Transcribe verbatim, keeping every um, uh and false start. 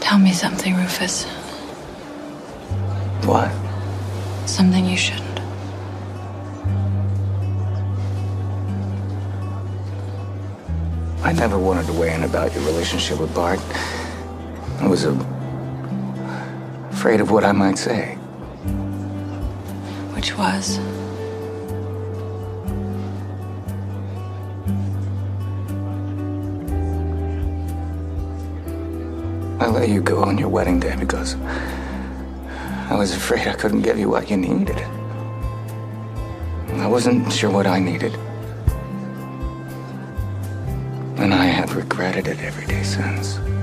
Tell me something, Rufus. What? Something you shouldn't. I never wanted to weigh in about your relationship with Bart. I was uh, afraid of what I might say. Which was? I let you go on your wedding day because I was afraid I couldn't give you what you needed. I wasn't sure what I needed. And I have regretted it every day since.